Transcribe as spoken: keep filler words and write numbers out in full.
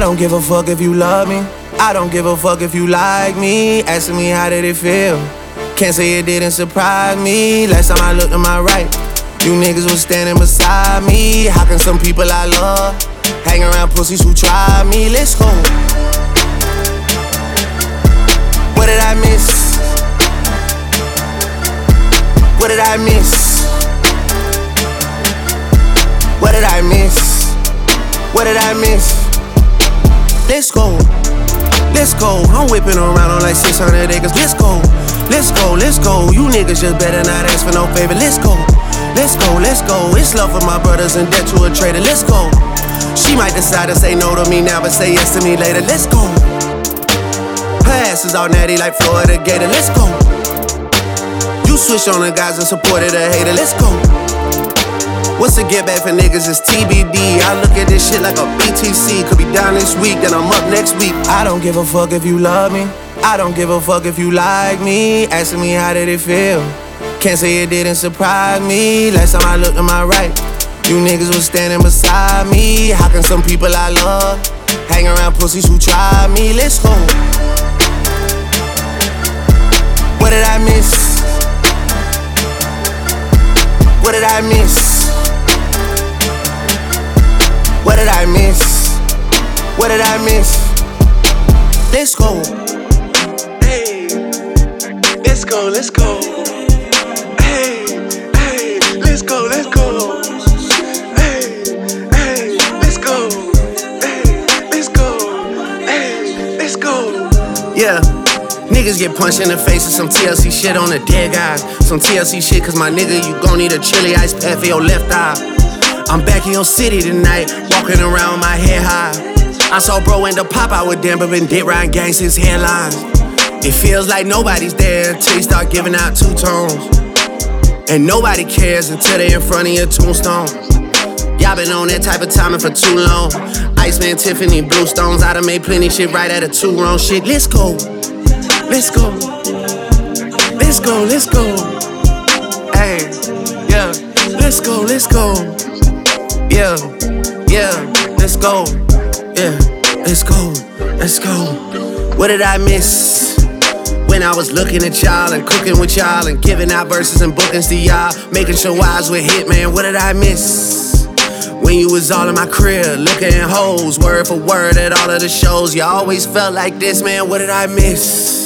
don't give a fuck if you love me. I don't give a fuck if you like me. Asking me how did it feel. Can't say it didn't surprise me. Last time I looked to my right, you niggas was standing beside me. How can some people I love hang around pussies who try me? Let's go. What did I miss? What did I miss? What did I miss? What did I miss? Let's go. Let's go. I'm whipping around on like six hundred acres. Let's go. Let's go. Let's go. You niggas just better not ask for no favor. Let's go. Let's go. Let's go. It's love for my brothers and debt to a traitor. Let's go. She might decide to say no to me now, but say yes to me later. Let's go. Her ass is all natty like Florida Gator. Let's go. You switch on the guys and supported a hater. Let's go. What's the get back for niggas? It's T B D. I look at this shit like a B T C. Could be down this week, then I'm up next week. I don't give a fuck if you love me. I don't give a fuck if you like me. Asking me how did it feel. Can't say it didn't surprise me. Last time I looked to my right, you niggas was standing beside me. How can some people I love hang around pussies who try me? Let's go. What did I miss? What did I miss? What did I miss? What did I miss? Let's go. Hey, let's go, let's go. Hey, hey, let's go, let's go. Hey, hey, let's go. Hey, let's go. Hey, let's go. Yeah. Niggas get punched in the face with some T L C shit on the dead guys. Some T L C shit, cause my nigga, you gon' need a chili ice pack for your left eye. I'm back in your city tonight, walking around with my head high. I saw bro end up pop out with them, but been dead riding gangsters headlines. It feels like nobody's there until you start giving out two tones. And nobody cares until they in front of your tombstone. Y'all been on that type of timing for too long. Iceman, Tiffany, Bluestones, I done made plenty shit right at a two wrong shit. Let's go. Let's go. Let's go, let's go. Hey, yeah. Let's go, let's go. Yeah, yeah. Let's go. Yeah, let's go. Let's go. What did I miss? When I was looking at y'all and cooking with y'all and giving out verses and bookings to y'all, making sure wise with hit, man. What did I miss? When you was all in my crib, looking at hoes, word for word at all of the shows. You always felt like this, man. What did I miss?